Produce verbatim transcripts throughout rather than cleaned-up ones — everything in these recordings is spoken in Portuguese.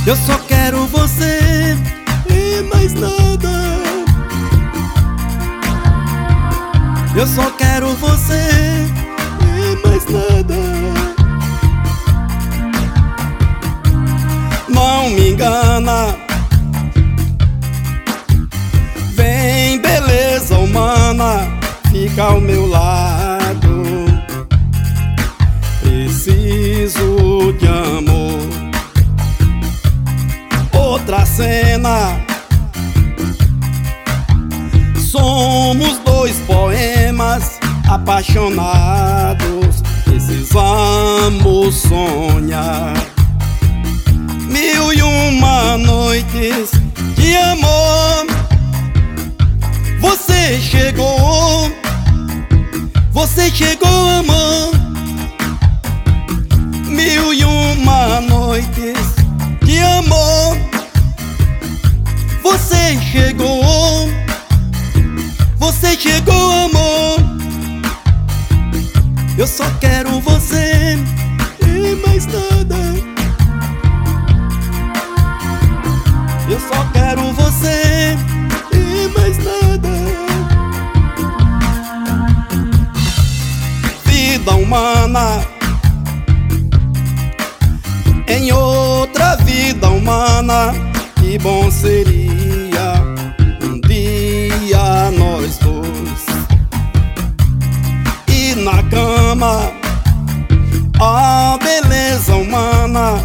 Eu só quero você e mais nada. Eu só quero você e mais nada. Não me engana, vem beleza humana, fica ao meu lado. Preciso de amor. Outra cena, somos dois poemas apaixonados, precisamos sonhar mil e uma noites de amor. Você chegou, você chegou, amor. Mil e uma noites de amor. Você chegou, você chegou, amor. Eu só quero você e mais nada. Eu só quero você e mais nada. Vida humana, em outra vida humana, que bom seria um dia nós dois e na cama a beleza humana.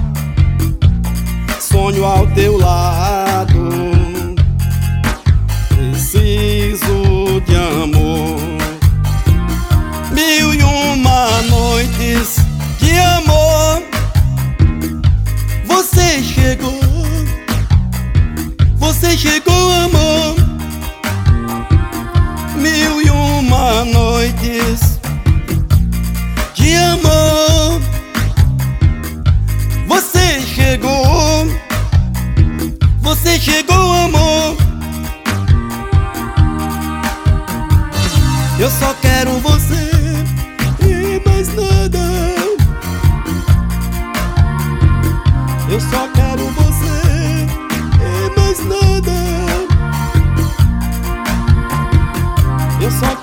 Sonho ao teu lado, preciso de amor. Mil e uma noites de amor. Você chegou, você chegou, amor. Mil e uma noites de amor. Você chegou, você chegou, amor. Eu só quero você e mais nada. Eu só quero você e mais nada. Eu só